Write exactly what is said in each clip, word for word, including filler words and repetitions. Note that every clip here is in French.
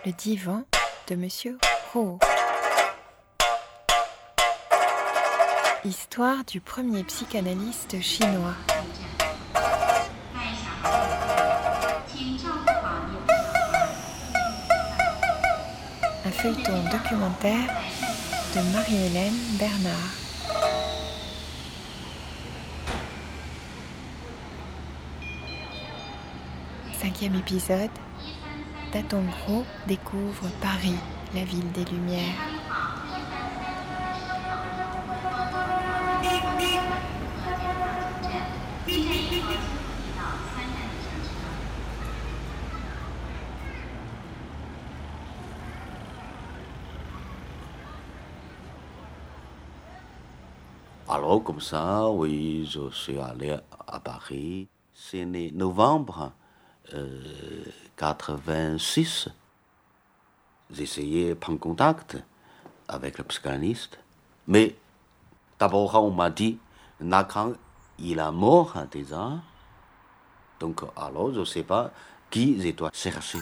Le divan de Monsieur Rowe. Histoire du premier psychanalyste chinois. Un feuilleton documentaire de Marie-Hélène Bernard. Cinquième épisode. Datong Gros découvre Paris, la ville des Lumières. Alors, comme ça, oui, je suis allé à Paris. C'est né novembre euh, quatre-vingt-six. J'ai essayé de prendre contact avec le psychanalyste. Mais d'abord, on m'a dit, Lacan, il est mort déjà. Donc, alors, je ne sais pas qui je dois chercher.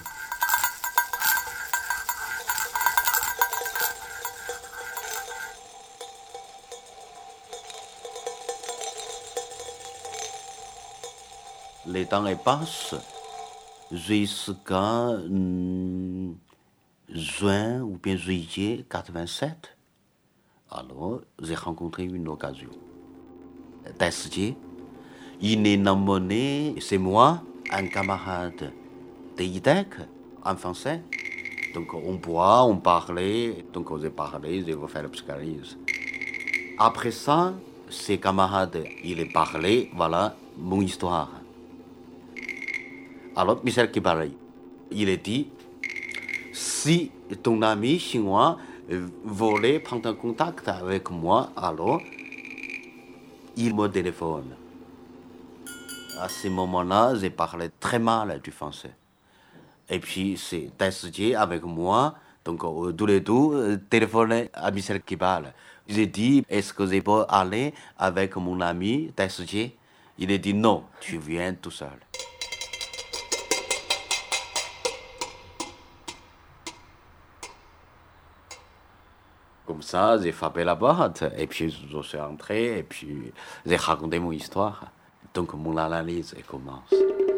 Les temps passent jusqu'à hum, juin ou bien juillet quatre-vingt-sept. Alors, j'ai rencontré une occasion. Tessier, il est nommé, c'est moi, un camarade de I D E C en français. Donc, on boit, on parlait, donc on s'est parlé, je vais faire la psychanalyse. Après ça, ses camarades, il est parlé, voilà mon histoire. Alors, Michel Kibari, il a dit, si ton ami chinois voulait prendre contact avec moi, alors, il me téléphone. À ce moment-là, j'ai parlé très mal du français. Et puis, c'est Tessier avec moi, donc tous les deux, téléphoné à Michel Kibari. J'ai dit, est-ce que je peux aller avec mon ami Tessier? Il a dit, non, tu viens tout seul. Comme ça, j'ai frappé la porte, et puis je suis entré, et puis j'ai raconté mon histoire. Donc mon analyse commence.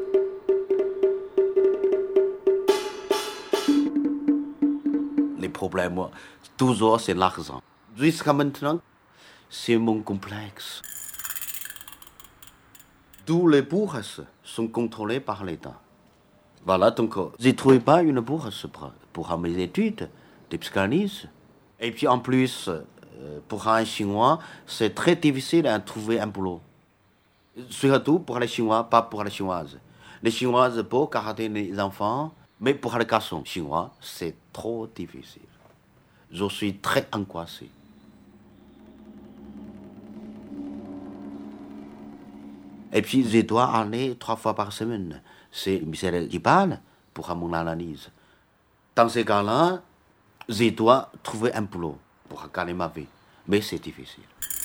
Les problèmes, toujours, c'est l'argent. Jusqu'à maintenant, c'est mon complexe. Tous les bourses sont contrôlées par l'État. Voilà, donc je ne trouvais pas une bourse pour, pour mes études de psychanalyse. Et puis en plus, pour un Chinois, c'est très difficile de trouver un boulot. Surtout pour les Chinois, pas pour les Chinoises. Les Chinoises peuvent garder les enfants, mais pour les garçons chinois, c'est trop difficile. Je suis très angoissé. Et puis je dois aller trois fois par semaine. C'est Michel qui parle pour mon analyse. Dans ces cas-là, je dois trouver un boulot pour gagner ma vie. Mais c'est difficile.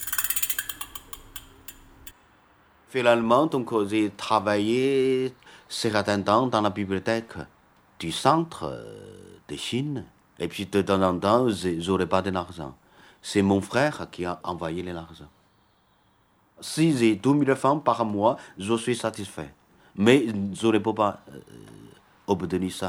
Finalement, donc, j'ai travaillé certains temps dans la bibliothèque du centre de Chine. Et puis de temps en temps, je n'aurais pas d'argent. C'est mon frère qui a envoyé l'argent. Si j'ai deux mille francs par mois, je suis satisfait. Mais je ne peux pas euh, obtenir ça.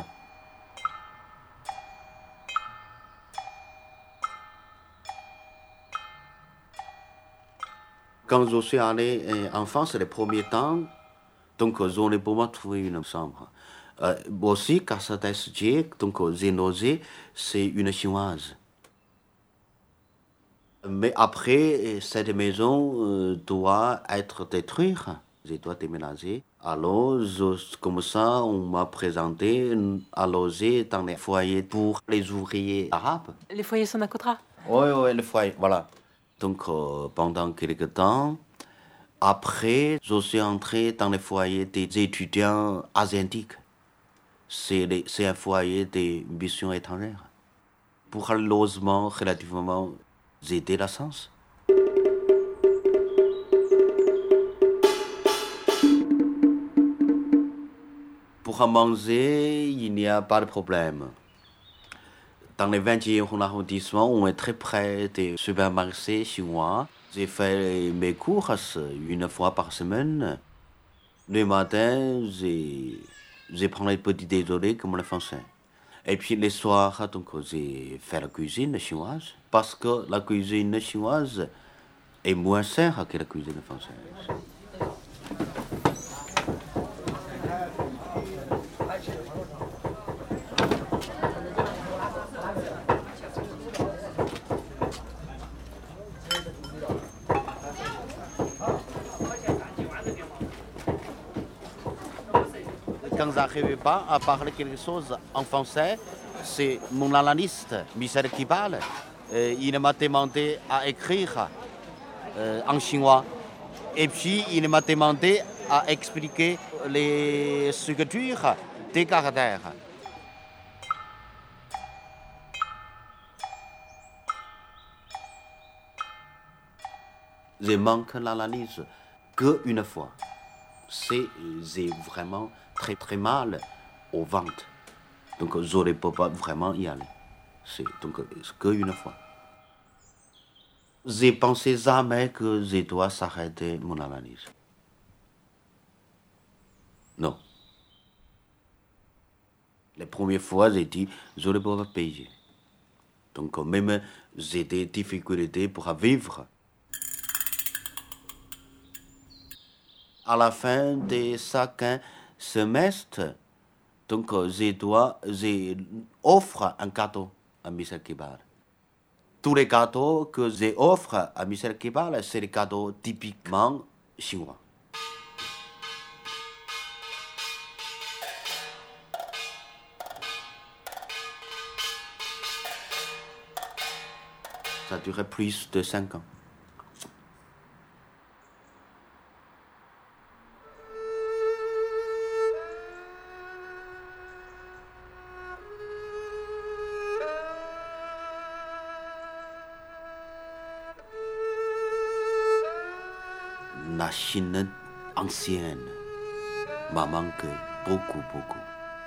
Quand je suis allé en France, les premiers temps, donc je n'ai pas trouvé une chambre. Euh, aussi, Casa Tessier, donc j'ai nosé, c'est une chinoise. Mais après, cette maison euh, doit être détruite. Je dois déménager. Alors, je, comme ça, on m'a présenté à loger dans les foyers pour les ouvriers arabes. Les foyers Sonacotra? Oui, oui, les foyers, voilà. Donc, euh, pendant quelques temps, après, je suis entré dans le foyer des étudiants asiatiques. C'est, les, c'est un foyer des missions étrangères. Pour le logement, relativement, j'ai de la chance. Pour manger, il n'y a pas de problème. Dans les vingt et unième arrondissement, on est très près des supermarchés chinois. J'ai fait mes courses une fois par semaine. Le matin, j'ai, j'ai pris les petits déjeuners comme les Français. Et puis les soirs, donc, j'ai fait la cuisine chinoise. Parce que la cuisine chinoise est moins chère que la cuisine française. Quand j'arrivais pas à parler quelque chose en français, c'est mon analyste, Michel, qui parle. Euh, il m'a demandé à écrire euh, en chinois. Et puis, il m'a demandé à expliquer les structures des caractères. Je manque l'analyse qu'une fois. C'est, j'ai vraiment très très mal aux ventes. Donc je ne peux pas vraiment y aller. C'est donc qu'une fois. J'ai pensé jamais que je dois s'arrêter mon analyse. Non. Les premières fois, j'ai dit, je ne peux pas payer. Donc même j'ai des difficultés pour vivre. À la fin de chaque semestre, donc je dois, j'offre un cadeau à Michel Kibal. Tous les cadeaux que j'offre à Michel Kibal, c'est des cadeaux typiquement chinois. Ça a duré plus de cinq ans. La Chine ancienne m'a manqué beaucoup, beaucoup.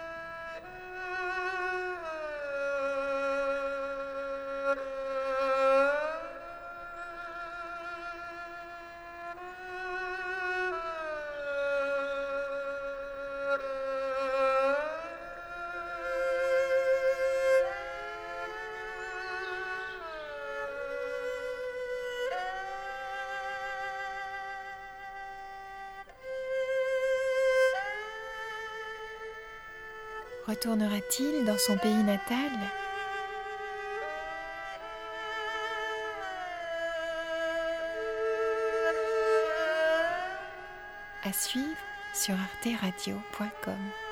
Retournera-t-il dans son pays natal ? À suivre sur arte radio point com.